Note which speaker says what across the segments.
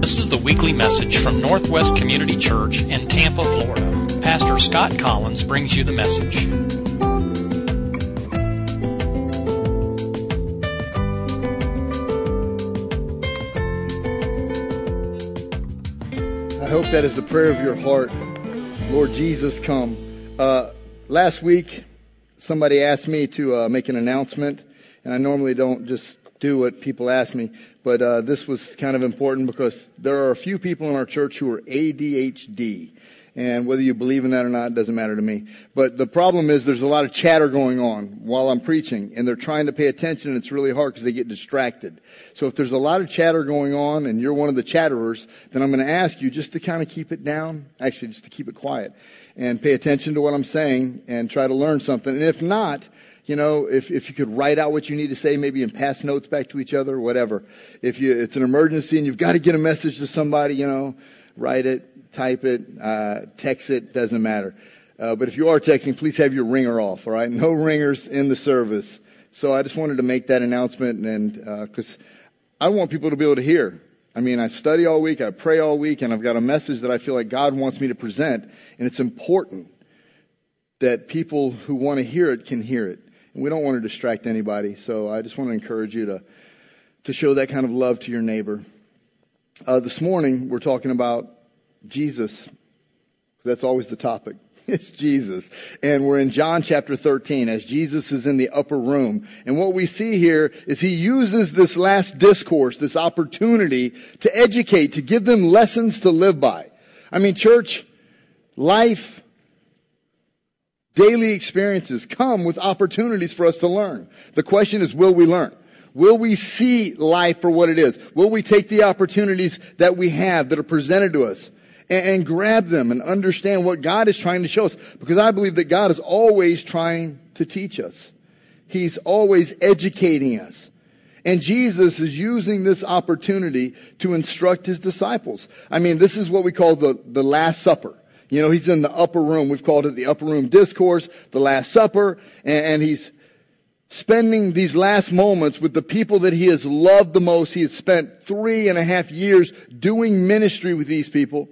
Speaker 1: This is the weekly message from Northwest Community Church in Tampa, Florida. Pastor Scott Collins brings you the message.
Speaker 2: I hope that is the prayer of your heart. Lord Jesus, come. Last week, somebody asked me to make an announcement, and I normally don't just do what people ask me, but this was kind of important because there are a few people in our church who are ADHD, and whether you believe in that or not doesn't matter to me. But the problem is there's a lot of chatter going on while I'm preaching, and they're trying to pay attention, and it's really hard because they get distracted. So if there's a lot of chatter going on and you're one of the chatterers, then I'm going to ask you just to kind of keep it down, actually just to keep it quiet, and pay attention to what I'm saying and try to learn something. And if not, you know, if you could write out what you need to say, maybe and pass notes back to each other, whatever. If it's an emergency and you've got to get a message to somebody, you know, write it, type it, text it, doesn't matter. But if you are texting, please have your ringer off, all right? No ringers in the service. So I just wanted to make that announcement, and because I want people to be able to hear. I mean, I study all week, I pray all week, and I've got a message that I feel like God wants me to present, and it's important that people who want to hear it can hear it. And we don't want to distract anybody, so I just want to encourage you to show that kind of love to your neighbor. This morning, we're talking about Jesus. That's always the topic. It's Jesus. And we're in John chapter 13 as Jesus is in the upper room. And what we see here is he uses this last discourse, this opportunity to educate, to give them lessons to live by. I mean, church, life, daily experiences come with opportunities for us to learn. The question is, will we learn? Will we see life for what it is? Will we take the opportunities that we have that are presented to us and grab them and understand what God is trying to show us? Because I believe that God is always trying to teach us. He's always educating us. And Jesus is using this opportunity to instruct his disciples. I mean, this is what we call the Last Supper. You know, he's in the upper room. We've called it the upper room discourse, the Last Supper, and he's spending these last moments with the people that he has loved the most. He has spent 3.5 years doing ministry with these people.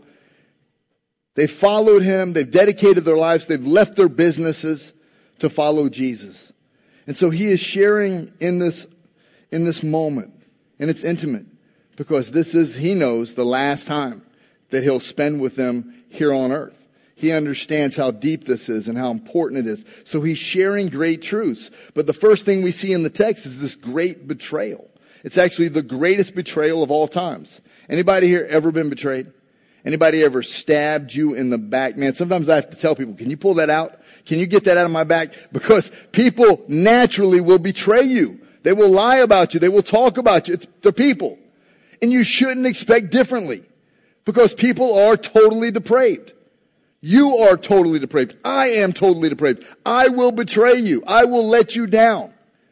Speaker 2: They followed him. They've dedicated their lives. They've left their businesses to follow Jesus. And so he is sharing in this moment. And it's intimate because this is, he knows, the last time that he'll spend with them here on earth. He understands how deep this is and how important it is. So he's sharing great truths. But the first thing we see in the text is this great betrayal. It's actually the greatest betrayal of all times. Anybody here ever been betrayed? Anybody ever stabbed you in the back? Man, sometimes I have to tell people, can you pull that out? Can you get that out of my back? Because people naturally will betray you. They will lie about you. They will talk about you. They're people. And you shouldn't expect differently. Because people are totally depraved. You are totally depraved. I am totally depraved. I will betray you. I will let you down.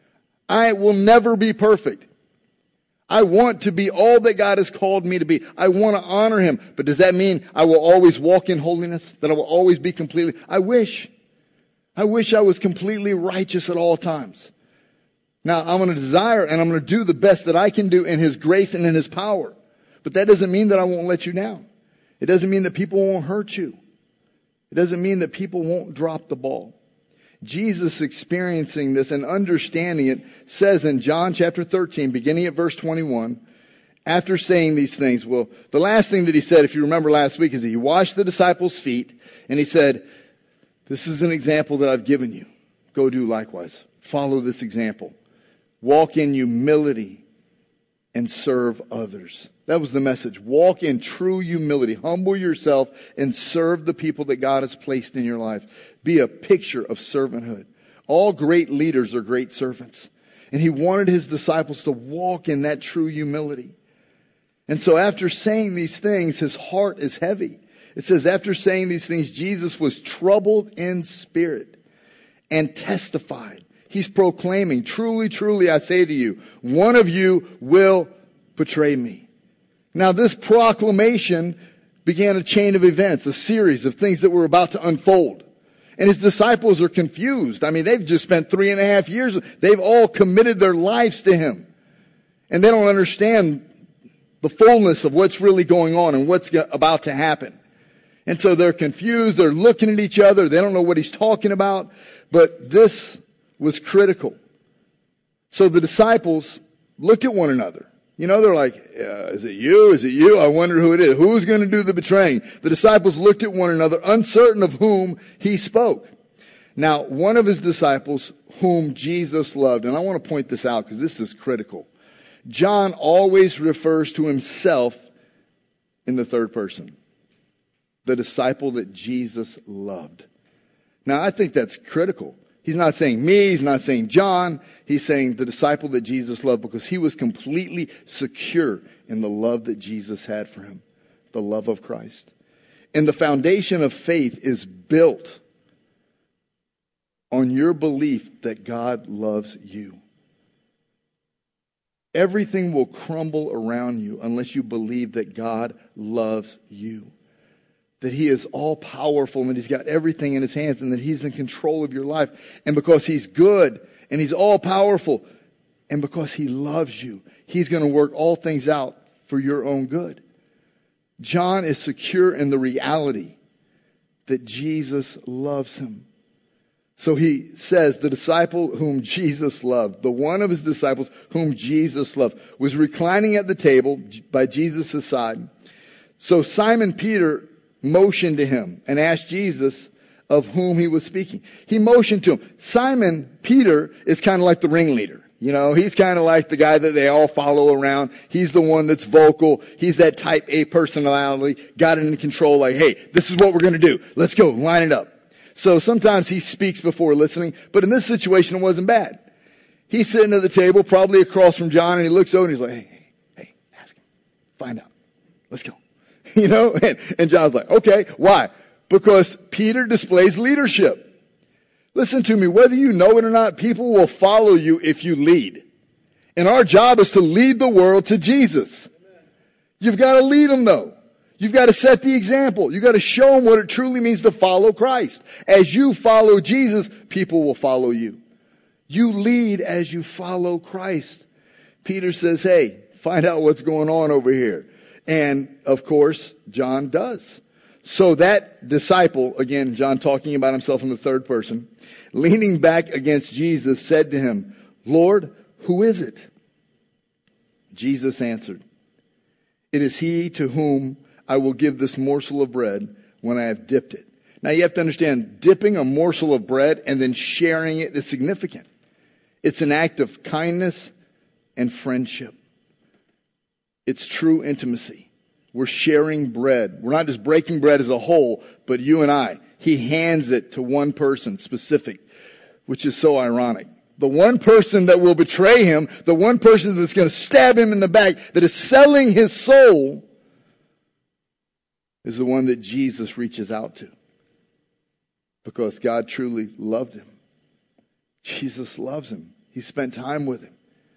Speaker 2: I will never be perfect. I want to be all that God has called me to be. I want to honor him. But does that mean I will always walk in holiness? That I will always be completely? I wish I was completely righteous at all times. Now, I'm going to desire and I'm going to do the best that I can do in his grace and in his power. But that doesn't mean that I won't let you down. It doesn't mean that people won't hurt you. It doesn't mean that people won't drop the ball. Jesus experiencing this and understanding it says in John chapter 13, beginning at verse 21, after saying these things, well, the last thing that he said, if you remember last week, is he washed the disciples' feet and he said, this is an example that I've given you. Go do likewise. Follow this example. Walk in humility and serve others. That was the message. Walk in true humility. Humble yourself and serve the people that God has placed in your life. Be a picture of servanthood. All great leaders are great servants. And he wanted his disciples to walk in that true humility. And so after saying these things, his heart is heavy. It says, after saying these things, Jesus was troubled in spirit and testified. He's proclaiming, truly, truly, I say to you, one of you will betray me. Now, this proclamation began a chain of events, a series of things that were about to unfold. And his disciples are confused. I mean, they've just spent 3.5 years. They've all committed their lives to him. And they don't understand the fullness of what's really going on and what's about to happen. And so they're confused. They're looking at each other. They don't know what he's talking about. But this was critical. So the disciples looked at one another. You know, they're like, is it you? Is it you? I wonder who it is. Who's going to do the betraying? The disciples looked at one another, uncertain of whom he spoke. Now, one of his disciples whom Jesus loved, and I want to point this out because this is critical. John always refers to himself in the third person. The disciple that Jesus loved. Now, I think that's critical. He's not saying me. He's not saying John. He's saying the disciple that Jesus loved because he was completely secure in the love that Jesus had for him. The love of Christ. And the foundation of faith is built on your belief that God loves you. Everything will crumble around you unless you believe that God loves you. That he is all powerful and that he's got everything in his hands and that he's in control of your life. And because he's good and he's all powerful and because he loves you, he's going to work all things out for your own good. John is secure in the reality that Jesus loves him. So he says the disciple whom Jesus loved, the one of his disciples whom Jesus loved, was reclining at the table by Jesus' side. So Simon Peter motioned to him and asked Jesus of whom he was speaking. He motioned to him. Simon Peter is kind of like the ringleader. You know, he's kind of like the guy that they all follow around. He's the one that's vocal. He's that type A personality, got it in control, like, hey, this is what we're going to do. Let's go, line it up. So sometimes he speaks before listening, but in this situation it wasn't bad. He's sitting at the table, probably across from John, and he looks over and he's like, hey, ask him. Find out. Let's go. You know, and John's like, okay, why? Because Peter displays leadership. Listen to me, whether you know it or not, people will follow you if you lead. And our job is to lead the world to Jesus. You've got to lead them though. You've got to set the example. You've got to show them what it truly means to follow Christ. As you follow Jesus, people will follow you. You lead as you follow Christ. Peter says, hey, find out what's going on over here. And, of course, John does. So that disciple, again, John talking about himself in the third person, leaning back against Jesus, said to him, Lord, who is it? Jesus answered, it is he to whom I will give this morsel of bread when I have dipped it. Now you have to understand, dipping a morsel of bread and then sharing it is significant. It's an act of kindness and friendship. It's true intimacy. We're sharing bread. We're not just breaking bread as a whole, but you and I. He hands it to one person specific, which is so ironic. The one person that will betray him, the one person that's going to stab him in the back, that is selling his soul, is the one that Jesus reaches out to. Because God truly loved him. Jesus loves him. He spent time with him.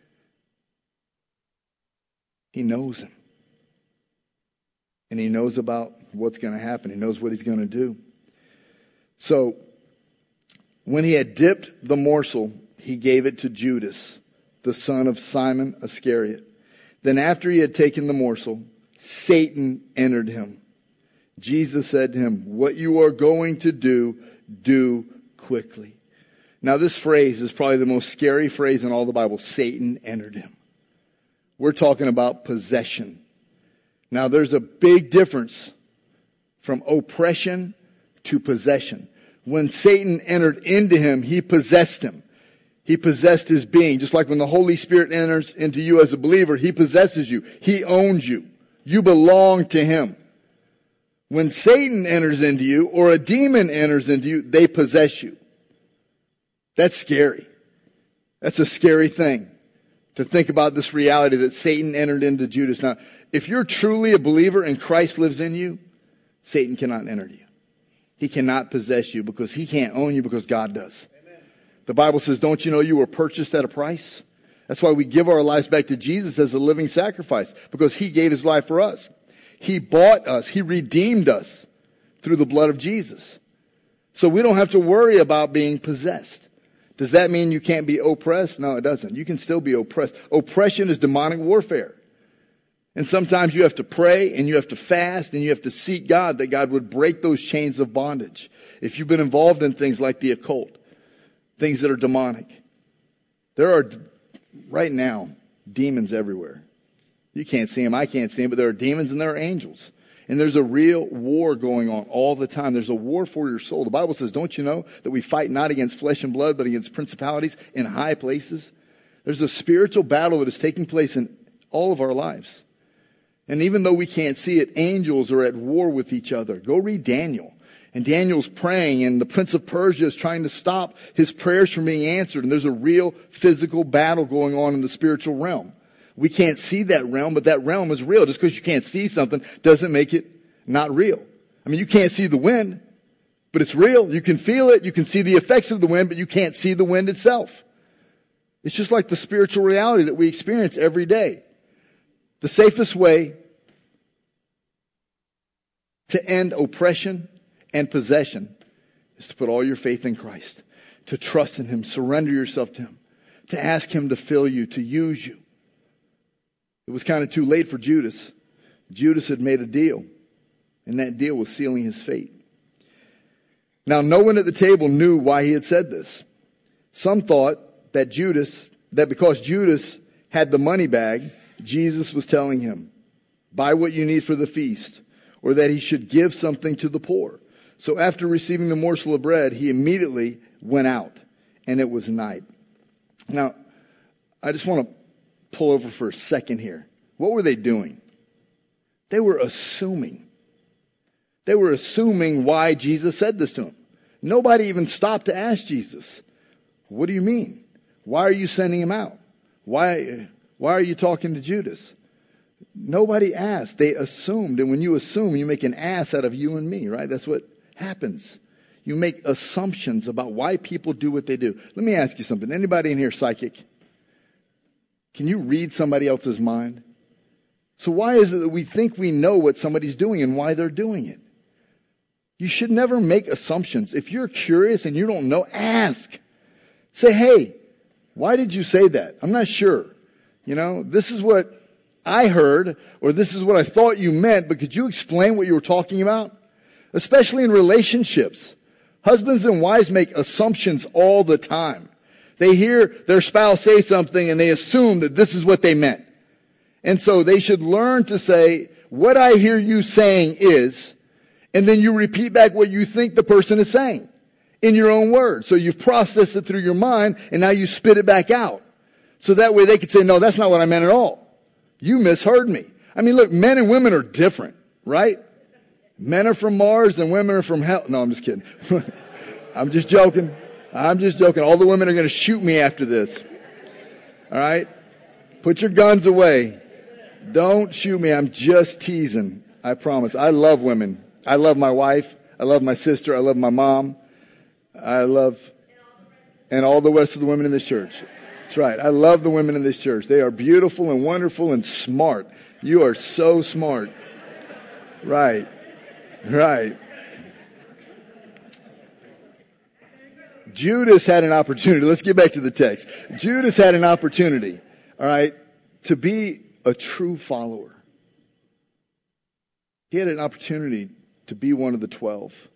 Speaker 2: He knows him. And he knows about what's going to happen. He knows what he's going to do. So, when he had dipped the morsel, he gave it to Judas, the son of Simon Iscariot. Then after he had taken the morsel, Satan entered him. Jesus said to him, what you are going to do, do quickly. Now this phrase is probably the most scary phrase in all the Bible. Satan entered him. We're talking about possession. Now there's a big difference from oppression to possession. When Satan entered into him, he possessed him. He possessed his being. Just like when the Holy Spirit enters into you as a believer, he possesses you. He owns you. You belong to him. When Satan enters into you or a demon enters into you, they possess you. That's scary. That's a scary thing. To think about this reality that Satan entered into Judas. Now, if you're truly a believer and Christ lives in you, Satan cannot enter you. He cannot possess you because he can't own you because God does. Amen. The Bible says, don't you know you were purchased at a price? That's why we give our lives back to Jesus as a living sacrifice, because he gave his life for us. He bought us. He redeemed us through the blood of Jesus. So we don't have to worry about being possessed. Does that mean you can't be oppressed? No, it doesn't. You can still be oppressed. Oppression is demonic warfare. And sometimes you have to pray and you have to fast and you have to seek God that God would break those chains of bondage. If you've been involved in things like the occult, things that are demonic, there are right now demons everywhere. You can't see them, I can't see them, but there are demons and there are angels. And there's a real war going on all the time. There's a war for your soul. The Bible says, don't you know that we fight not against flesh and blood, but against principalities in high places? There's a spiritual battle that is taking place in all of our lives. And even though we can't see it, angels are at war with each other. Go read Daniel. And Daniel's praying, and the prince of Persia is trying to stop his prayers from being answered. And there's a real physical battle going on in the spiritual realm. We can't see that realm, but that realm is real. Just because you can't see something doesn't make it not real. I mean, you can't see the wind, but it's real. You can feel it. You can see the effects of the wind, but you can't see the wind itself. It's just like the spiritual reality that we experience every day. The safest way to end oppression and possession is to put all your faith in Christ, to trust in Him, surrender yourself to Him, to ask Him to fill you, to use you. It was kind of too late for Judas. Judas had made a deal, and that deal was sealing his fate. Now, no one at the table knew why he had said this. Some thought that because Judas had the money bag, Jesus was telling him, buy what you need for the feast, or that he should give something to the poor. So after receiving the morsel of bread, he immediately went out, and it was night. Now, I just want to pull over for a second here. What were they doing? They were assuming. They were assuming why Jesus said this to them. Nobody even stopped to ask Jesus, what do you mean? Why are you sending him out? Why are you talking to Judas? Nobody asked. They assumed. And when you assume, you make an ass out of you and me, right? That's what happens. You make assumptions about why people do what they do. Let me ask you something. Anybody in here psychic? Can you read somebody else's mind? So why is it that we think we know what somebody's doing and why they're doing it? You should never make assumptions. If you're curious and you don't know, ask. Say, hey, why did you say that? I'm not sure. This is what I heard, or this is what I thought you meant, but could you explain what you were talking about? Especially in relationships. Husbands and wives make assumptions all the time. They hear their spouse say something and they assume that this is what they meant. And so they should learn to say, what I hear you saying is, and then you repeat back what you think the person is saying in your own words. So you've processed it through your mind and now you spit it back out. So that way they could say, no, that's not what I meant at all. You misheard me. I mean, look, men and women are different, right? Men are from Mars and women are from hell. No, I'm just kidding. I'm just joking. All the women are going to shoot me after this. All right? Put your guns away. Don't shoot me. I'm just teasing. I promise. I love women. I love my wife. I love my sister. I love my mom. And all the rest of the women in this church. That's right. I love the women in this church. They are beautiful and wonderful and smart. You are so smart. Right. Judas had an opportunity. Let's get back to the text. Judas had an opportunity, all right, to be a true follower. He had an opportunity to be one of the 12.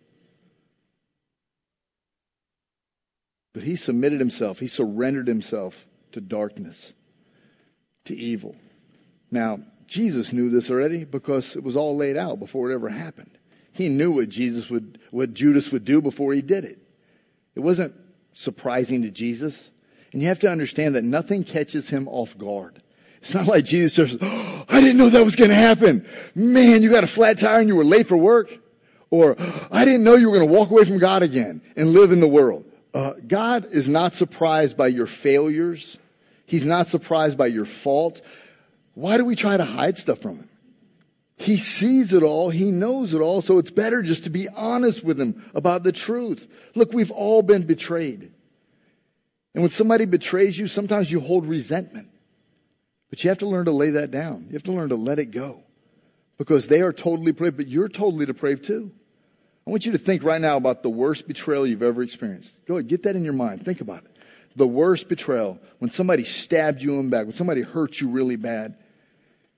Speaker 2: But he submitted himself. He surrendered himself to darkness, to evil. Now, Jesus knew this already because it was all laid out before it ever happened. He knew what Judas would do before he did it. It wasn't surprising to Jesus. And you have to understand that nothing catches him off guard. It's not like Jesus says, oh, I didn't know that was going to happen. Man, you got a flat tire and you were late for work. Or, I didn't know you were going to walk away from God again and live in the world. God is not surprised by your failures. He's not surprised by your faults. Why do we try to hide stuff from him? He sees it all. He knows it all. So it's better just to be honest with him about the truth. Look, we've all been betrayed. And when somebody betrays you, sometimes you hold resentment. But you have to learn to lay that down. You have to learn to let it go. Because they are totally depraved, but you're totally depraved too. I want you to think right now about the worst betrayal you've ever experienced. Go ahead, get that in your mind. Think about it. The worst betrayal, when somebody stabbed you in the back, when somebody hurt you really bad.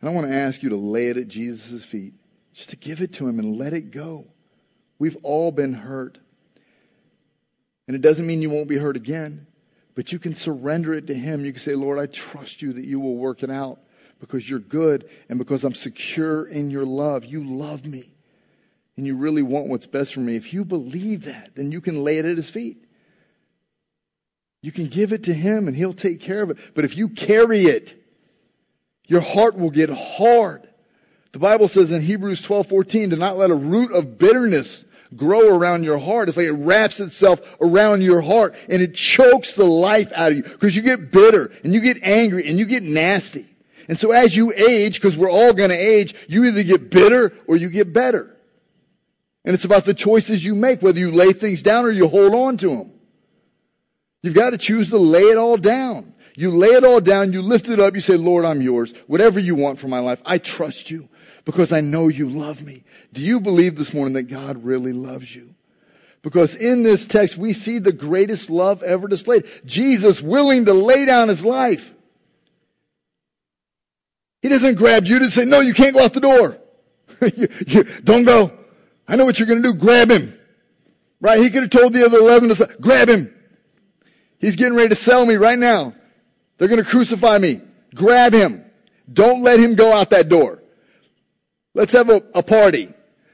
Speaker 2: And I want to ask you to lay it at Jesus' feet. Just to give it to him and let it go. We've all been hurt. And it doesn't mean you won't be hurt again. But you can surrender it to him. You can say, Lord, I trust you that you will work it out because you're good and because I'm secure in your love. You love me and you really want what's best for me. If you believe that, then you can lay it at his feet. You can give it to him and he'll take care of it. But if you carry it, your heart will get hard. The Bible says in Hebrews 12:14, do not let a root of bitterness grow around your heart. It's like it wraps itself around your heart and it chokes the life out of you because you get bitter and you get angry and you get nasty. And so as you age, because we're all going to age, you either get bitter or you get better. And it's about the choices you make, whether you lay things down or you hold on to them. You've got to choose to lay it all down. You lay it all down, you lift it up, you say, Lord, I'm yours. Whatever you want for my life, I trust you because I know you love me. Do you believe this morning that God really loves you? Because in this text, we see the greatest love ever displayed. Jesus willing to lay down his life. He doesn't grab Judas and say, no, you can't go out the door. Don't go. I know what you're going to do. Grab him. Right? He could have told the other 11 to say, grab him. He's getting ready to sell me right now. They're going to crucify me. Grab him. Don't let him go out that door. Let's have a party.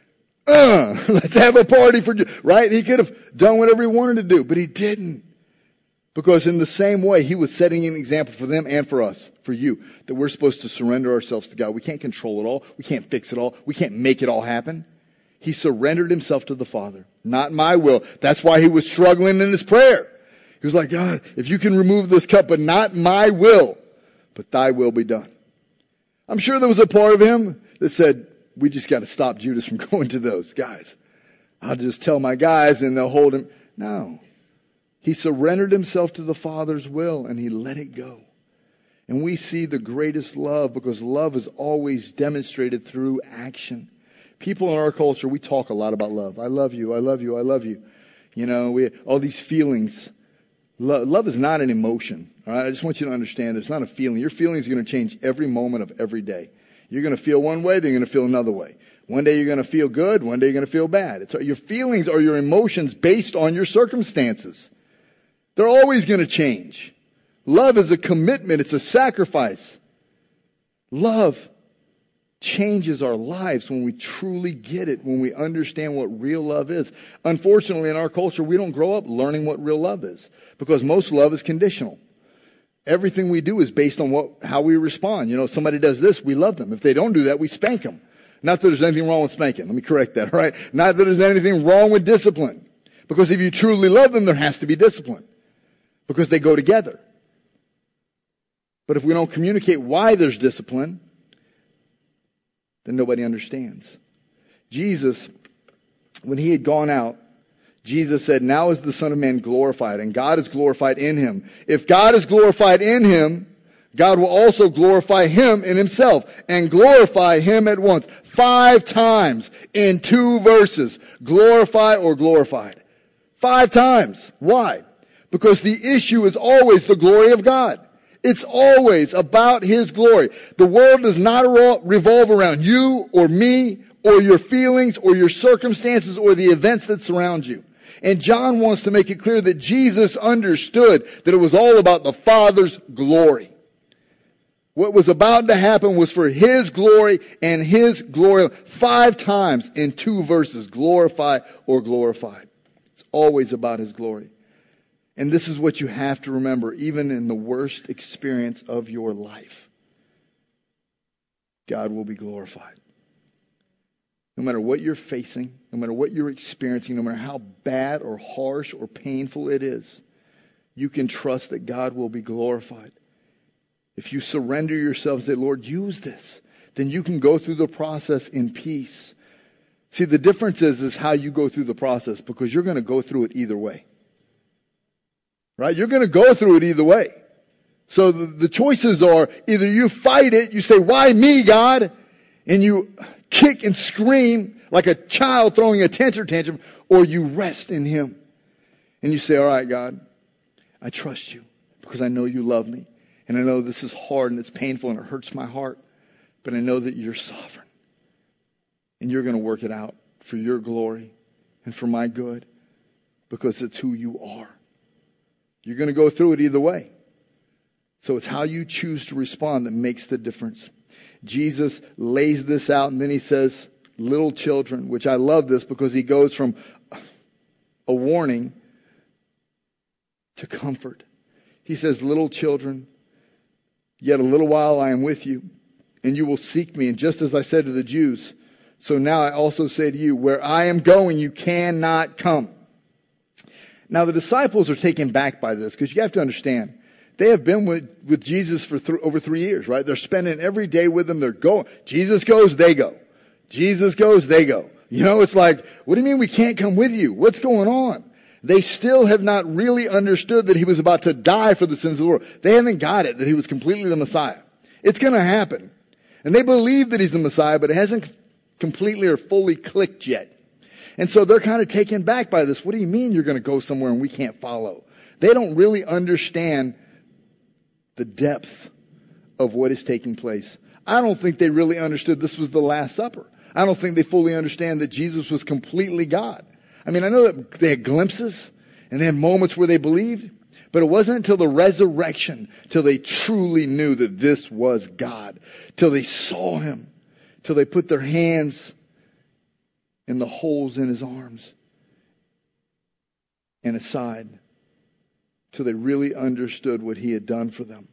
Speaker 2: Let's have a party for, right? He could have done whatever he wanted to do, but he didn't. Because in the same way, he was setting an example for them and for us, for you, that we're supposed to surrender ourselves to God. We can't control it all. We can't fix it all. We can't make it all happen. He surrendered himself to the Father. Not my will. That's why he was struggling in his prayer. He was like, God, if you can remove this cup, but not my will, but thy will be done. I'm sure there was a part of him that said, we just got to stop Judas from going to those guys. I'll just tell my guys and they'll hold him. No. He surrendered himself to the Father's will and he let it go. And we see the greatest love because love is always demonstrated through action. People in our culture, we talk a lot about love. I love you, I love you, I love you. You know, all these feelings. Love is not an emotion. All right? I just want you to understand it's not a feeling. Your feelings are going to change every moment of every day. You're going to feel one way, then you're going to feel another way. One day you're going to feel good, one day you're going to feel bad. Your feelings are your emotions based on your circumstances. They're always going to change. Love is a commitment. It's a sacrifice. Love changes our lives when we truly get it, when we understand what real love is. Unfortunately, in our culture, we don't grow up learning what real love is because most love is conditional. Everything we do is based on how we respond. You know, if somebody does this, we love them. If they don't do that, we spank them. Not that there's anything wrong with spanking. Let me correct that, all right? Not that there's anything wrong with discipline. Because if you truly love them, there has to be discipline. Because they go together. But if we don't communicate why there's discipline, then nobody understands. Jesus, when he had gone out, Jesus said, now is the Son of Man glorified, and God is glorified in him. If God is glorified in him, God will also glorify him in himself and glorify him at once. 5 times in 2 verses. Glorify or glorified. 5 times. Why? Because the issue is always the glory of God. It's always about his glory. The world does not revolve around you or me or your feelings or your circumstances or the events that surround you. And John wants to make it clear that Jesus understood that it was all about the Father's glory. What was about to happen was for his glory and his glory. 5 times in 2 verses, glorify or glorified. It's always about his glory. And this is what you have to remember, even in the worst experience of your life. God will be glorified. No matter what you're facing, no matter what you're experiencing, no matter how bad or harsh or painful it is, you can trust that God will be glorified. If you surrender yourself and say, Lord, use this, then you can go through the process in peace. See, the difference is how you go through the process, because you're going to go through it either way. Right? You're going to go through it either way. So the choices are either you fight it, you say, why me, God? And you kick and scream like a child throwing a tantrum, or you rest in him. And you say, all right, God, I trust you because I know you love me. And I know this is hard and it's painful and it hurts my heart. But I know that you're sovereign. And you're going to work it out for your glory and for my good, because it's who you are. You're going to go through it either way. So it's how you choose to respond that makes the difference. Jesus lays this out, and then he says, little children, which I love this because he goes from a warning to comfort. He says, little children, yet a little while I am with you, and you will seek me. And just as I said to the Jews, so now I also say to you, where I am going, you cannot come. Now the disciples are taken back by this, because you have to understand, they have been with Jesus for over 3 years, right? They're spending every day with him. They're going. Jesus goes, they go. Jesus goes, they go. You know, it's like, what do you mean we can't come with you? What's going on? They still have not really understood that he was about to die for the sins of the world. They haven't got it, that he was completely the Messiah. It's going to happen. And they believe that he's the Messiah, but it hasn't completely or fully clicked yet. And so they're kind of taken back by this. What do you mean you're going to go somewhere and we can't follow? They don't really understand the depth of what is taking place. I don't think they really understood this was the Last Supper. I don't think they fully understand that Jesus was completely God. I mean, I know that they had glimpses and they had moments where they believed, but it wasn't until the resurrection till they truly knew that this was God, till they saw him, till they put their hands in the holes in his arms and his side, till they really understood what he had done for them.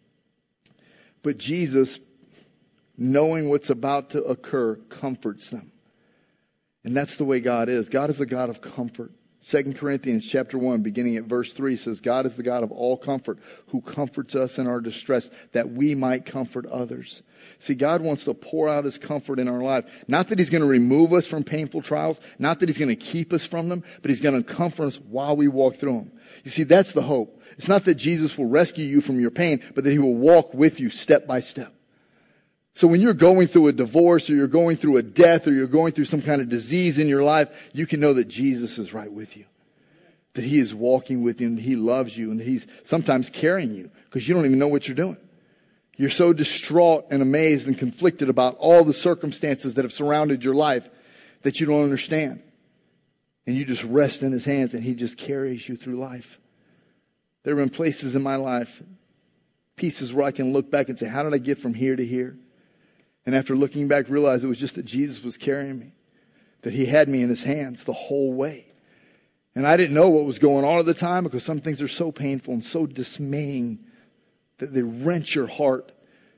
Speaker 2: But Jesus, knowing what's about to occur, comforts them. And that's the way God is. God is a God of comfort. 2 Corinthians chapter 1, beginning at verse 3 says, God is the God of all comfort, who comforts us in our distress, that we might comfort others. See, God wants to pour out his comfort in our life. Not that he's going to remove us from painful trials, not that he's going to keep us from them, but he's going to comfort us while we walk through them. You see, that's the hope. It's not that Jesus will rescue you from your pain, but that he will walk with you step by step. So when you're going through a divorce, or you're going through a death, or you're going through some kind of disease in your life, you can know that Jesus is right with you. That he is walking with you, and he loves you, and he's sometimes carrying you, because you don't even know what you're doing. You're so distraught and amazed and conflicted about all the circumstances that have surrounded your life that you don't understand. And you just rest in his hands, and he just carries you through life. There have been places in my life, pieces where I can look back and say, how did I get from here to here? And after looking back, realize it was just that Jesus was carrying me, that he had me in his hands the whole way. And I didn't know what was going on at the time, because some things are so painful and so dismaying that they wrench your heart.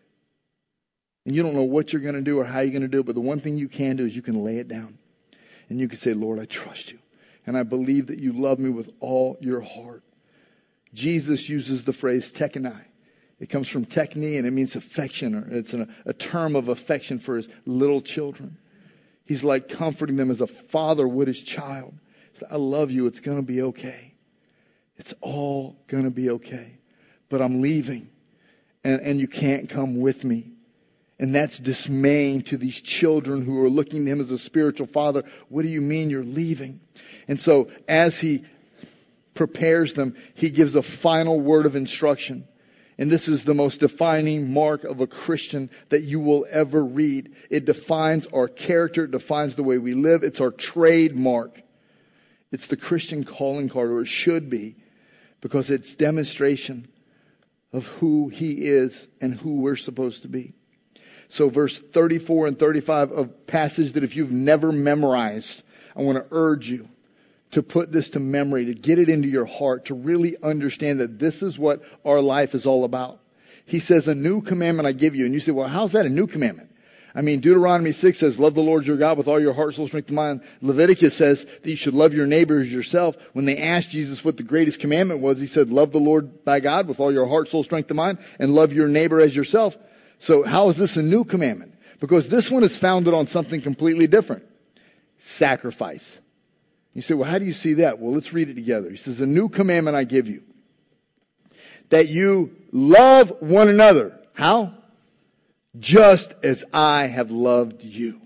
Speaker 2: And you don't know what you're going to do or how you're going to do it. But the one thing you can do is you can lay it down. And you can say, Lord, I trust you. And I believe that you love me with all your heart. Jesus uses the phrase tekenai. It comes from tekni, and it means affection, or it's a term of affection for his little children. He's like comforting them as a father would his child. He's like, I love you. It's going to be okay. It's all going to be okay. But I'm leaving, and you can't come with me. And that's dismaying to these children who are looking to him as a spiritual father. What do you mean you're leaving? And so as he prepares them, he gives a final word of instruction. And this is the most defining mark of a Christian that you will ever read. It defines our character. It defines the way we live. It's our trademark. It's the Christian calling card, or it should be, because it's demonstration of who he is and who we're supposed to be. So verse 34 and 35, a passage that if you've never memorized, I want to urge you to put this to memory, to get it into your heart, to really understand that this is what our life is all about. He says, a new commandment I give you. And you say, well, how's that a new commandment? I mean, Deuteronomy 6 says, love the Lord your God with all your heart, soul, strength, and mind. Leviticus says that you should love your neighbor as yourself. When they asked Jesus what the greatest commandment was, he said, love the Lord thy God with all your heart, soul, strength, and mind, and love your neighbor as yourself. So how is this a new commandment? Because this one is founded on something completely different. Sacrifice. You say, well, how do you see that? Well, let's read it together. He says, a new commandment I give you, that you love one another. How? Just as I have loved you.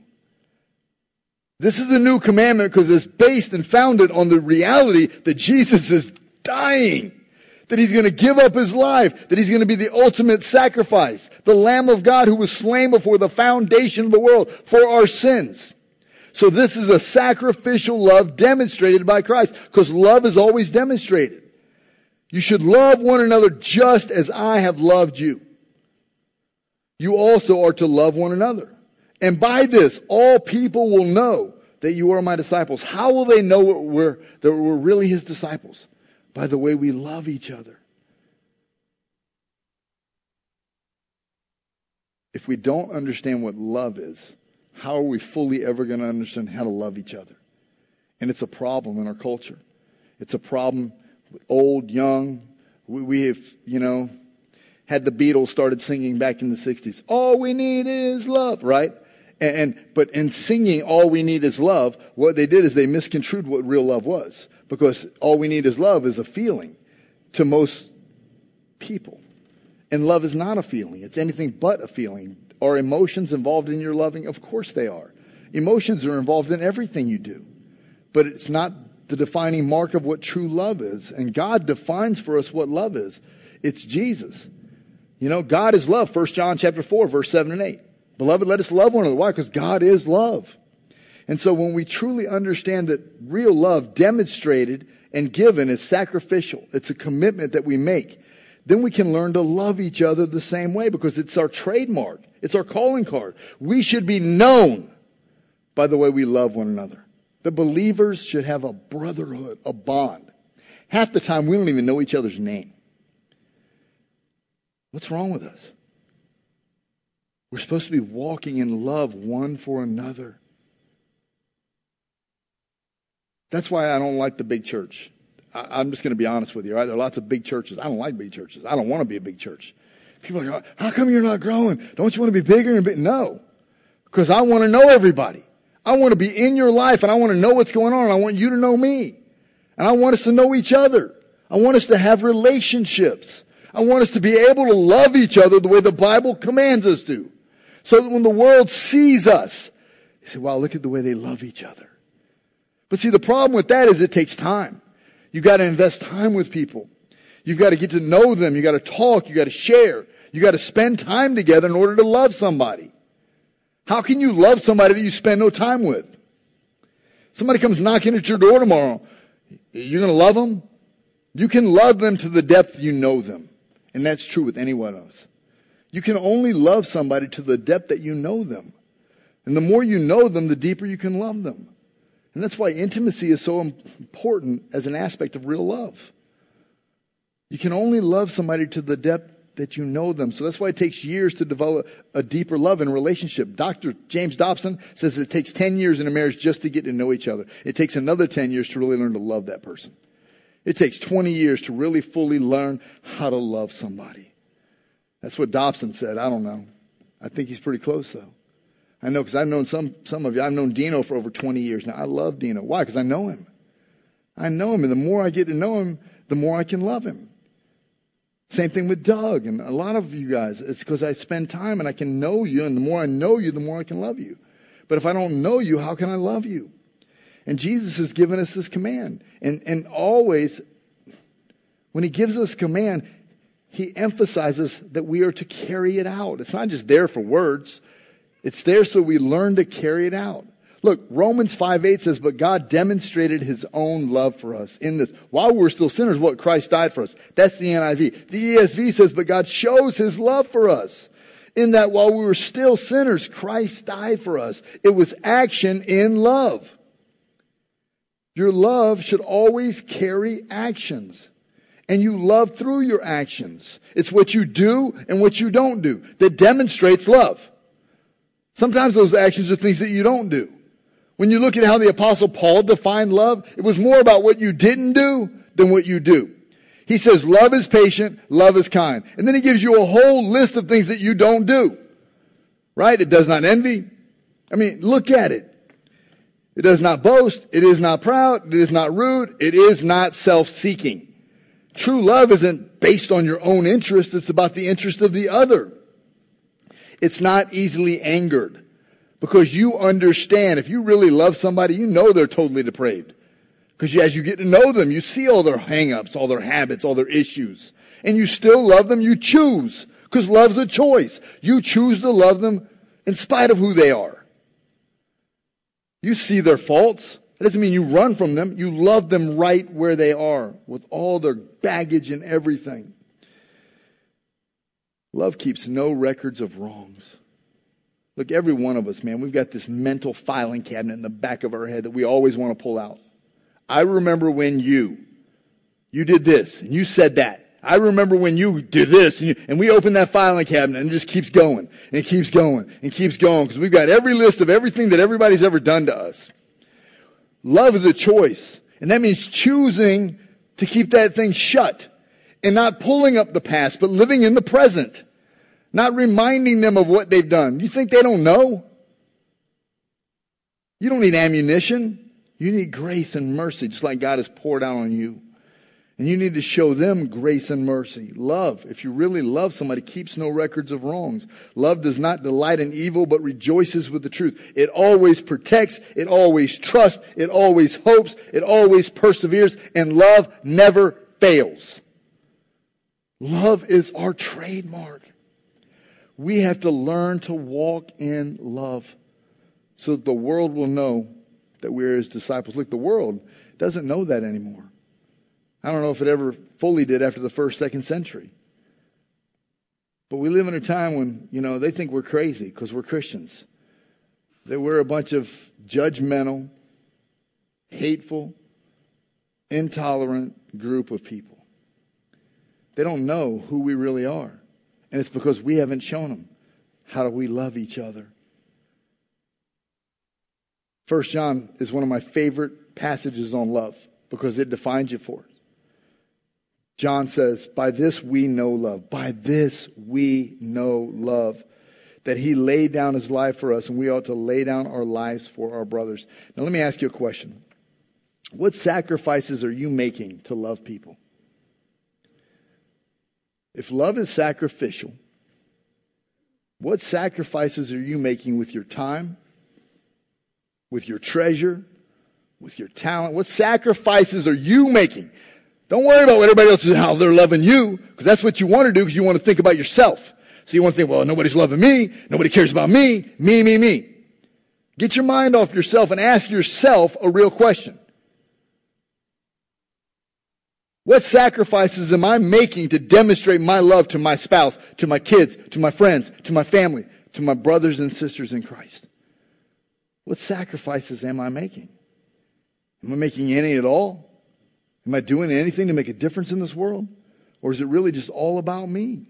Speaker 2: This is a new commandment because it's based and founded on the reality that Jesus is dying, that He's going to give up His life, that He's going to be the ultimate sacrifice, the Lamb of God who was slain before the foundation of the world for our sins. So this is a sacrificial love demonstrated by Christ, because love is always demonstrated. You should love one another just as I have loved you. You also are to love one another. And by this, all people will know that you are my disciples. How will they know that we're really His disciples? By the way we love each other. If we don't understand what love is, how are we fully ever going to understand how to love each other? And it's a problem in our culture. It's a problem with old, young. We have, had the Beatles started singing back in the 60s. All we need is love, right? But in singing all we need is love, what they did is they misconstrued what real love was. Because all we need is love is a feeling to most people. And love is not a feeling. It's anything but a feeling. Are emotions involved in your loving? Of course they are. Emotions are involved in everything you do. But it's not the defining mark of what true love is. And God defines for us what love is. It's Jesus. God is love. 1 John chapter 4, verse 7 and 8. Beloved, let us love one another. Why? Because God is love. And so when we truly understand that real love demonstrated and given is sacrificial, it's a commitment that we make, then we can learn to love each other the same way, because it's our trademark. It's our calling card. We should be known by the way we love one another. The believers should have a brotherhood, a bond. Half the time we don't even know each other's name. What's wrong with us? We're supposed to be walking in love one for another. That's why I don't like the big church. I'm just going to be honest with you, right? There are lots of big churches. I don't like big churches. I don't want to be a big church. People are like, how come you're not growing? Don't you want to be bigger and bigger? No. Because I want to know everybody. I want to be in your life, and I want to know what's going on, and I want you to know me. And I want us to know each other. I want us to have relationships. I want us to be able to love each other the way the Bible commands us to. So that when the world sees us, they say, wow, look at the way they love each other. But see, the problem with that is it takes time. You've got to invest time with people. You've got to get to know them. You've got to talk. You've got to share. You've got to spend time together in order to love somebody. How can you love somebody that you spend no time with? Somebody comes knocking at your door tomorrow. You're going to love them? You can love them to the depth you know them. And that's true with anyone else. You can only love somebody to the depth that you know them. And the more you know them, the deeper you can love them. And that's why intimacy is so important as an aspect of real love. You can only love somebody to the depth that you know them. So that's why it takes years to develop a deeper love in a relationship. Dr. James Dobson says it takes 10 years in a marriage just to get to know each other. It takes another 10 years to really learn to love that person. It takes 20 years to really fully learn how to love somebody. That's what Dobson said. I don't know. I think he's pretty close, though. I know, because I've known some of you. I've known Dino for over 20 years now. I love Dino. Why? Because I know him. I know him, and the more I get to know him, the more I can love him. Same thing with Doug and a lot of you guys. It's because I spend time and I can know you, and the more I know you, the more I can love you. But if I don't know you, how can I love you? And Jesus has given us this command. And always, when He gives us command, He emphasizes that we are to carry it out. It's not just there for words. It's there so we learn to carry it out. Look, Romans 5:8 says, but God demonstrated His own love for us in this. While we're still sinners, what? Christ died for us. That's the NIV. The ESV says, but God shows His love for us in that while we were still sinners, Christ died for us. It was action in love. Your love should always carry actions. And you love through your actions. It's what you do and what you don't do that demonstrates love. Sometimes those actions are things that you don't do. When you look at how the Apostle Paul defined love, it was more about what you didn't do than what you do. He says love is patient, love is kind. And then he gives you a whole list of things that you don't do. Right? It does not envy. I mean, look at it. It does not boast. It is not proud. It is not rude. It is not self-seeking. True love isn't based on your own interest. It's about the interest of the other. It's not easily angered. Because you understand, if you really love somebody, you know they're totally depraved. Because as you get to know them, you see all their hang-ups, all their habits, all their issues. And you still love them. You choose. Because love's a choice. You choose to love them in spite of who they are. You see their faults. That doesn't mean you run from them. You love them right where they are with all their baggage and everything. Love keeps no records of wrongs. Look, every one of us, man, we've got this mental filing cabinet in the back of our head that we always want to pull out. I remember when you did this and you said that. I remember when you did this and we open that filing cabinet and it just keeps going and it keeps going and keeps going because we've got every list of everything that everybody's ever done to us. Love is a choice, and that means choosing to keep that thing shut and not pulling up the past, but living in the present, not reminding them of what they've done. You think they don't know? You don't need ammunition. You need grace and mercy, just like God has poured out on you. And you need to show them grace and mercy. Love, if you really love somebody, keeps no records of wrongs. Love does not delight in evil, but rejoices with the truth. It always protects, it always trusts, it always hopes, it always perseveres, and love never fails. Love is our trademark. We have to learn to walk in love so that the world will know that we're His disciples. Look, the world doesn't know that anymore. I don't know if it ever fully did after the first, second century. But we live in a time when, they think we're crazy because we're Christians. That we're a bunch of judgmental, hateful, intolerant group of people. They don't know who we really are. And it's because we haven't shown them how do we love each other. 1 John is one of my favorite passages on love because it defines it for us. John says, by this we know love. By this we know love. That He laid down His life for us, and we ought to lay down our lives for our brothers. Now let me ask you a question. What sacrifices are you making to love people? If love is sacrificial, what sacrifices are you making with your time, with your treasure, with your talent? What sacrifices are you making? Don't worry about what everybody else is, how they're loving you, because that's what you want to do because you want to think about yourself. So you want to think, well, nobody's loving me. Nobody cares about me. Me. Get your mind off yourself and ask yourself a real question. What sacrifices am I making to demonstrate my love to my spouse, to my kids, to my friends, to my family, to my brothers and sisters in Christ? What sacrifices am I making? Am I making any at all? Am I doing anything to make a difference in this world? Or is it really just all about me?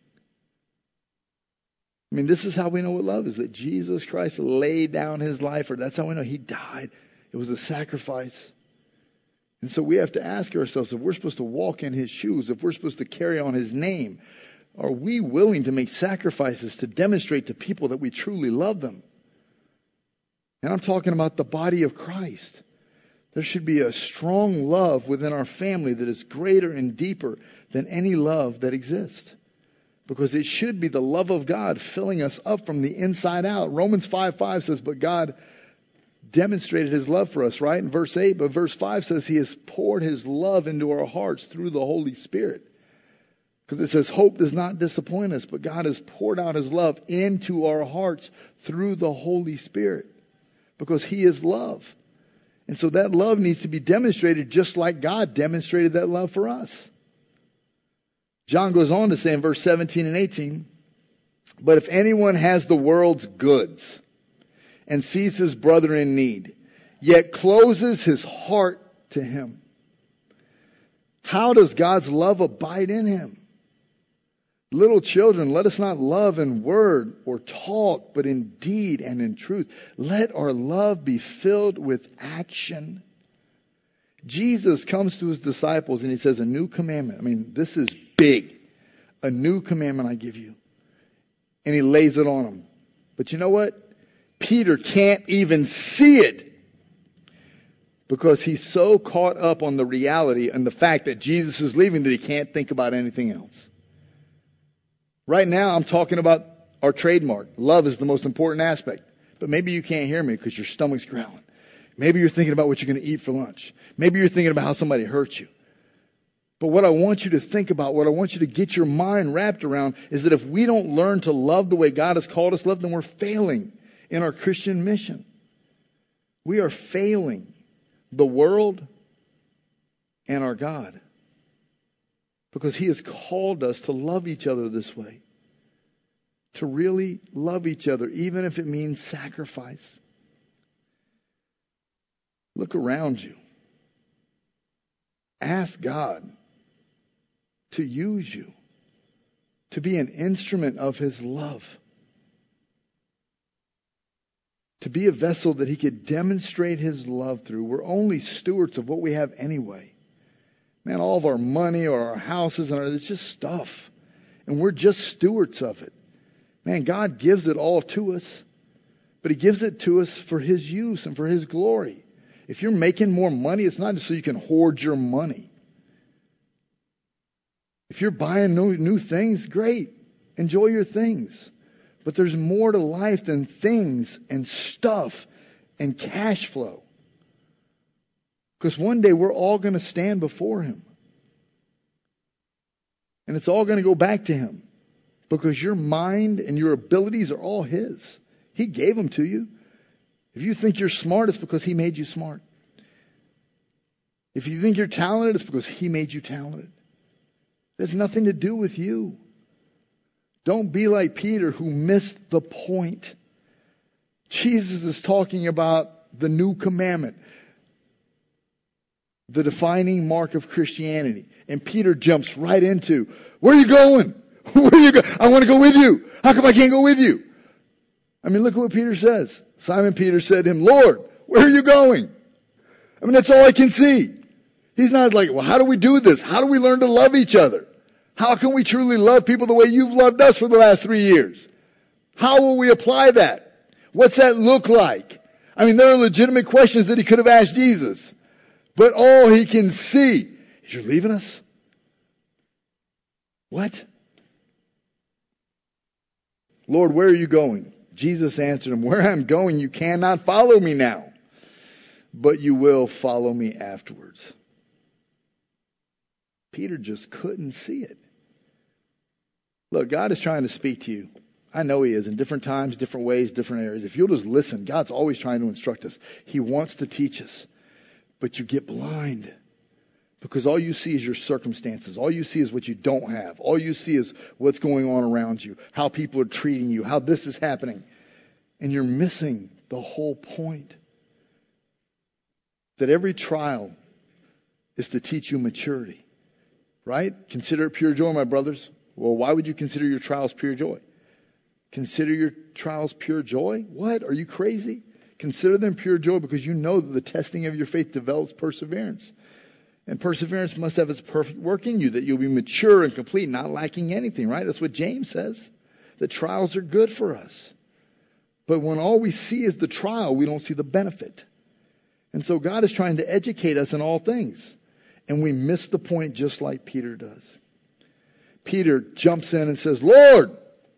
Speaker 2: I mean, this is how we know what love is, that Jesus Christ laid down His life for. That's how we know He died. It was a sacrifice. And so we have to ask ourselves, if we're supposed to walk in His shoes, if we're supposed to carry on His name, are we willing to make sacrifices to demonstrate to people that we truly love them? And I'm talking about the body of Christ. There should be a strong love within our family that is greater and deeper than any love that exists. Because it should be the love of God filling us up from the inside out. Romans 5:5 says, but God demonstrated His love for us, right? In verse 8, but verse 5 says He has poured His love into our hearts through the Holy Spirit. Because it says hope does not disappoint us, but God has poured out His love into our hearts through the Holy Spirit. Because He is love. And so that love needs to be demonstrated just like God demonstrated that love for us. John goes on to say in verse 17 and 18, but if anyone has the world's goods and sees his brother in need, yet closes his heart to him, how does God's love abide in him? Little children, let us not love in word or talk, but in deed and in truth. Let our love be filled with action. Jesus comes to His disciples and He says, a new commandment. I mean, this is big. A new commandment I give you. And He lays it on them. But you know what? Peter can't even see it. Because he's so caught up on the reality and the fact that Jesus is leaving that he can't think about anything else. Right now, I'm talking about our trademark. Love is the most important aspect. But maybe you can't hear me because your stomach's growling. Maybe you're thinking about what you're going to eat for lunch. Maybe you're thinking about how somebody hurt you. But what I want you to think about, what I want you to get your mind wrapped around is that if we don't learn to love the way God has called us to love, then we're failing in our Christian mission. We are failing the world and our God because He has called us to love each other this way. To really love each other, even if it means sacrifice. Look around you. Ask God to use you, to be an instrument of His love, to be a vessel that He could demonstrate His love through. We're only stewards of what we have anyway. Man, all of our money or our houses, it's just stuff. And we're just stewards of it. Man, God gives it all to us, but He gives it to us for His use and for His glory. If you're making more money, it's not just so you can hoard your money. If you're buying new things, great. Enjoy your things. But there's more to life than things and stuff and cash flow. Because one day we're all going to stand before Him. And it's all going to go back to Him. Because your mind and your abilities are all His. He gave them to you. If you think you're smart, it's because He made you smart. If you think you're talented, it's because He made you talented. It has nothing to do with you. Don't be like Peter who missed the point. Jesus is talking about the new commandment, the defining mark of Christianity. And Peter jumps right into, where are you going? Where are you going? I want to go with you. How come I can't go with you? I mean, look at what Peter says. Simon Peter said to Him, Lord, where are you going? I mean, that's all I can see. He's not like, well, how do we do this? How do we learn to love each other? How can we truly love people the way you've loved us for the last 3 years? How will we apply that? What's that look like? I mean, there are legitimate questions that he could have asked Jesus. But all he can see is, you're leaving us? What? Lord, where are you going? Jesus answered him, where I'm going, you cannot follow me now, but you will follow me afterwards. Peter just couldn't see it. Look, God is trying to speak to you. I know He is in different times, different ways, different areas. If you'll just listen, God's always trying to instruct us. He wants to teach us. But you get blind because all you see is your circumstances. All you see is what you don't have. All you see is what's going on around you, how people are treating you, how this is happening. And you're missing the whole point. That every trial is to teach you maturity. Right? Consider it pure joy, my brothers. Well, why would you consider your trials pure joy? Consider your trials pure joy? What? Are you crazy? Consider them pure joy because you know that the testing of your faith develops perseverance. And perseverance must have its perfect work in you, that you'll be mature and complete, not lacking anything, right? That's what James says. That trials are good for us. But when all we see is the trial, we don't see the benefit. And so God is trying to educate us in all things. And we miss the point just like Peter does. Peter jumps in and says, Lord,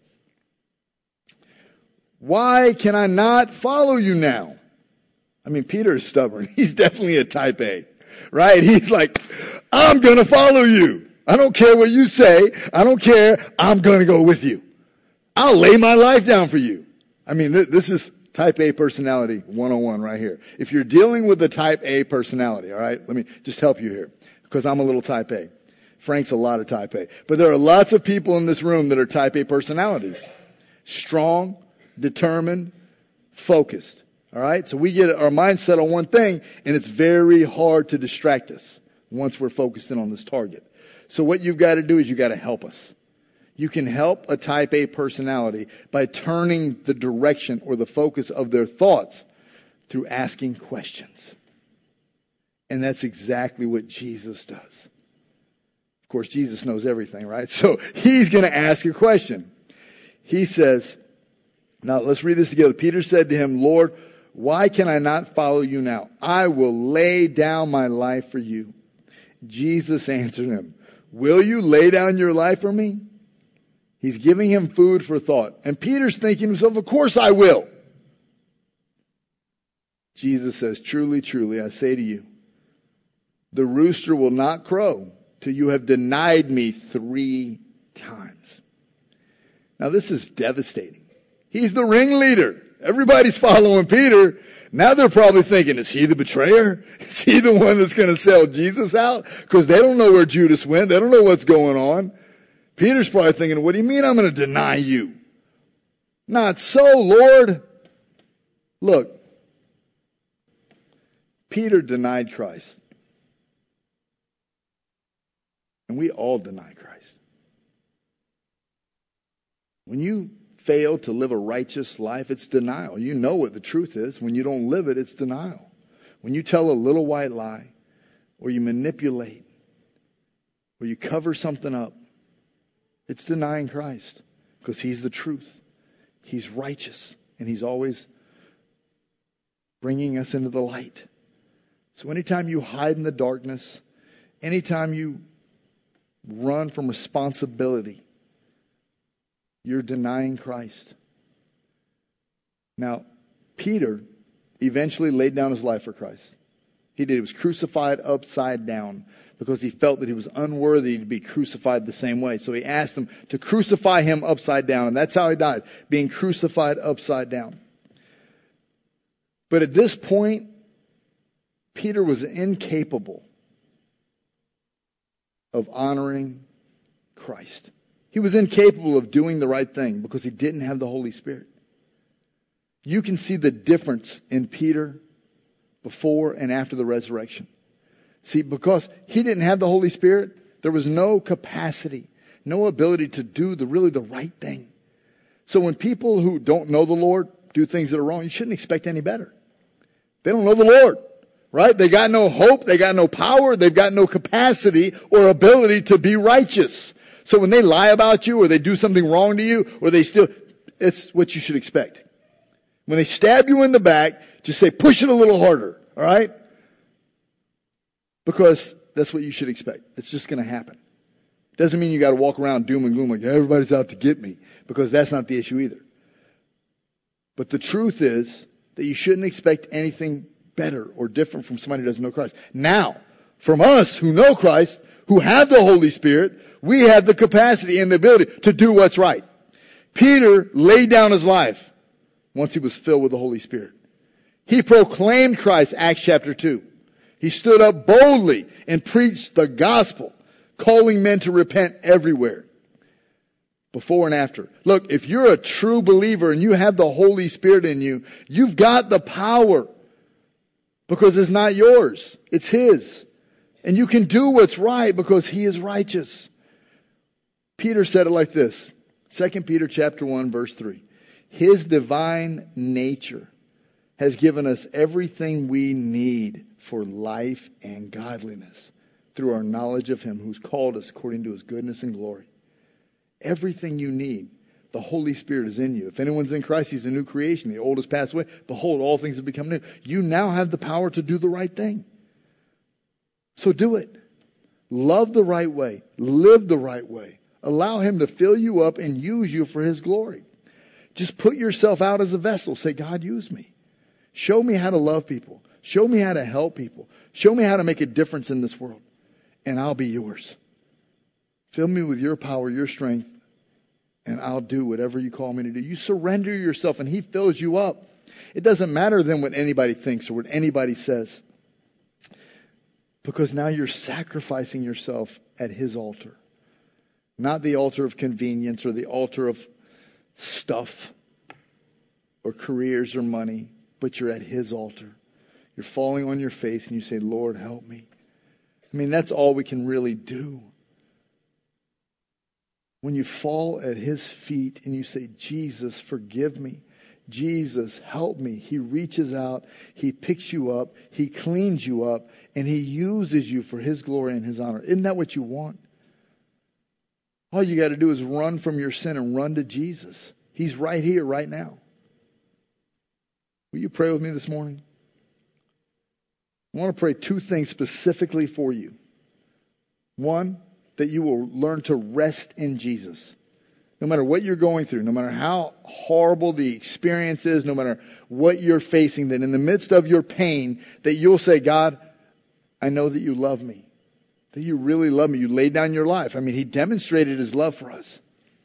Speaker 2: why can I not follow you now? I mean, Peter is stubborn. He's definitely a type A, right? He's like, I'm going to follow you. I don't care what you say. I don't care. I'm going to go with you. I'll lay my life down for you. I mean, this is type A personality 101 right here. If you're dealing with the type A personality, all right, let me just help you here because I'm a little type A. Frank's a lot of type A. But there are lots of people in this room that are type A personalities. Strong, determined, focused. All right? So we get our mindset on one thing, and it's very hard to distract us once we're focused in on this target. So what you've got to do is you've got to help us. You can help a type A personality by turning the direction or the focus of their thoughts through asking questions. And that's exactly what Jesus does. Of course, Jesus knows everything, right? So He's going to ask a question. He says, now let's read this together. Peter said to Him, Lord, why can I not follow you now? I will lay down my life for you. Jesus answered him, will you lay down your life for me? He's giving him food for thought. And Peter's thinking to himself, of course I will. Jesus says, truly, truly, I say to you, the rooster will not crow till you have denied me 3 times. Now this is devastating. He's the ringleader. Everybody's following Peter. Now they're probably thinking, is he the betrayer? Is he the one that's going to sell Jesus out? Because they don't know where Judas went. They don't know what's going on. Peter's probably thinking, what do you mean I'm going to deny you? Not so, Lord. Look, Peter denied Christ. And we all deny Christ. When you fail to live a righteous life, it's denial. You know what the truth is. When you don't live it, it's denial. When you tell a little white lie, or you manipulate, or you cover something up, it's denying Christ. Because He's the truth. He's righteous. And He's always bringing us into the light. So anytime you hide in the darkness, anytime you run from responsibility, you're denying Christ. Now, Peter eventually laid down his life for Christ. He did. He was crucified upside down because he felt that he was unworthy to be crucified the same way. So he asked them to crucify him upside down. And that's how he died, being crucified upside down. But at this point, Peter was incapable of honoring Christ. He was incapable of doing the right thing because he didn't have the Holy Spirit. You can see the difference in Peter before and after the resurrection. See, because he didn't have the Holy Spirit, there was no capacity, no ability to do the right thing. So when people who don't know the Lord do things that are wrong, you shouldn't expect any better. They don't know the Lord, right? They got no hope, they got no power, they've got no capacity or ability to be righteous. So when they lie about you or they do something wrong to you or they steal, it's what you should expect. When they stab you in the back, just say, push it a little harder, all right? Because that's what you should expect. It's just going to happen. Doesn't mean you got to walk around doom and gloom like everybody's out to get me, because that's not the issue either. But the truth is that you shouldn't expect anything better or different from somebody who doesn't know Christ. Now, from us who know Christ, who have the Holy Spirit, we have the capacity and the ability to do what's right. Peter laid down his life once he was filled with the Holy Spirit. He proclaimed Christ, Acts chapter 2. He stood up boldly and preached the gospel, calling men to repent everywhere. Before and after. Look, if you're a true believer and you have the Holy Spirit in you, you've got the power. Because it's not yours. It's His. And you can do what's right because He is righteous. Peter said it like this. 2 Peter chapter 1 verse 3. His divine nature has given us everything we need for life and godliness through our knowledge of Him who's called us according to His goodness and glory. Everything you need, the Holy Spirit is in you. If anyone's in Christ, he's a new creation. The old has passed away. Behold, all things have become new. You now have the power to do the right thing. So do it. Love the right way. Live the right way. Allow Him to fill you up and use you for His glory. Just put yourself out as a vessel. Say, God, use me. Show me how to love people. Show me how to help people. Show me how to make a difference in this world. And I'll be yours. Fill me with your power, your strength, and I'll do whatever you call me to do. You surrender yourself and He fills you up. It doesn't matter then what anybody thinks or what anybody says. Because now you're sacrificing yourself at His altar. Not the altar of convenience or the altar of stuff or careers or money, but you're at His altar. You're falling on your face and you say, Lord, help me. I mean, that's all we can really do. When you fall at His feet and you say, Jesus, forgive me. Jesus, help me. He reaches out. He picks you up. He cleans you up. And He uses you for His glory and His honor. Isn't that what you want? All you got to do is run from your sin and run to Jesus. He's right here, right now. Will you pray with me this morning? I want to pray 2 things specifically for you. One, that you will learn to rest in Jesus. No matter what you're going through, no matter how horrible the experience is, no matter what you're facing, that in the midst of your pain, that you'll say, God, I know that you love me. That you really love me. You laid down your life. I mean, he demonstrated his love for us.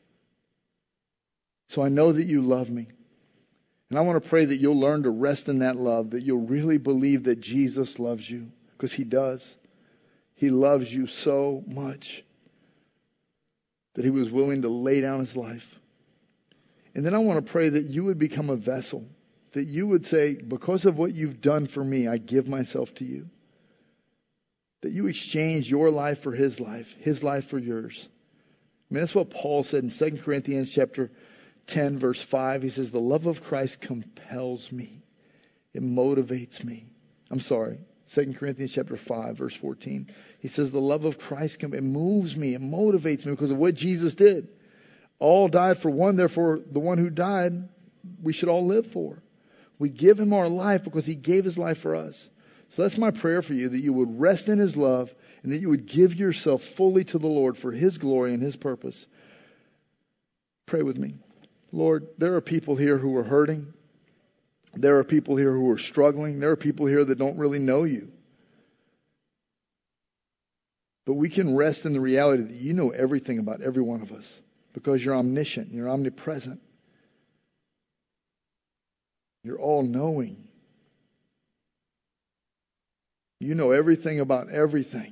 Speaker 2: So I know that you love me. And I want to pray that you'll learn to rest in that love, that you'll really believe that Jesus loves you, because he does. He loves you so much that he was willing to lay down his life. And then I want to pray that you would become a vessel, that you would say, because of what you've done for me, I give myself to you. That you exchange your life for his life for yours. I mean, that's what Paul said in 2 Corinthians chapter 10, verse 5. He says, the love of Christ compels me. It motivates me. 2 Corinthians chapter 5, verse 14. He says, the love of Christ, it moves me, it motivates me because of what Jesus did. All died for one, therefore the one who died, we should all live for. We give him our life because he gave his life for us. So that's my prayer for you, that you would rest in his love and that you would give yourself fully to the Lord for his glory and his purpose. Pray with me. Lord, there are people here who are hurting. There are people here who are struggling. There are people here that don't really know you. But we can rest in the reality that you know everything about every one of us because you're omniscient, you're omnipresent. You're all-knowing. You know everything about everything.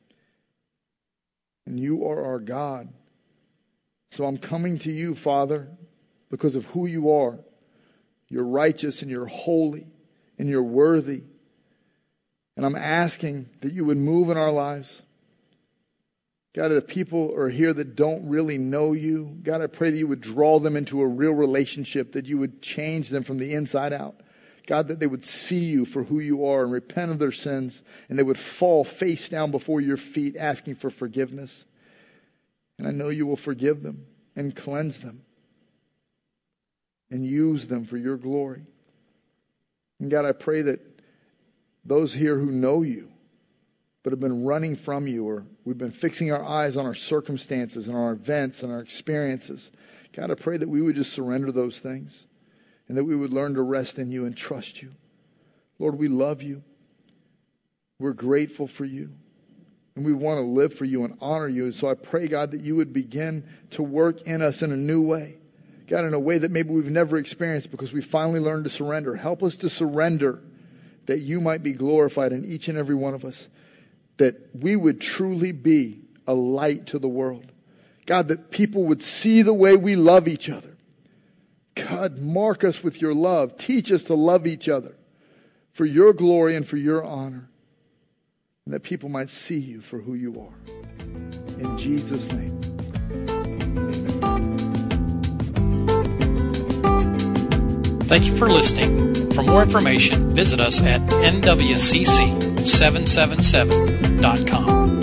Speaker 2: And you are our God. So I'm coming to you, Father, because of who you are. You're righteous and you're holy and you're worthy. And I'm asking that you would move in our lives. God, if people are here that don't really know you, God, I pray that you would draw them into a real relationship, that you would change them from the inside out. God, that they would see you for who you are and repent of their sins, and they would fall face down before your feet asking for forgiveness. And I know you will forgive them and cleanse them and use them for your glory. And God, I pray that those here who know you but have been running from you, or we've been fixing our eyes on our circumstances and our events and our experiences, God, I pray that we would just surrender those things and that we would learn to rest in you and trust you. Lord, we love you. We're grateful for you. And we want to live for you and honor you. And so I pray, God, that you would begin to work in us in a new way. God, in a way that maybe we've never experienced because we finally learned to surrender. Help us to surrender that you might be glorified in each and every one of us. That we would truly be a light to the world. God, that people would see the way we love each other. God, mark us with your love. Teach us to love each other for your glory and for your honor. And that people might see you for who you are. In Jesus' name.
Speaker 1: Thank you for listening. For more information, visit us at nwcc777.com.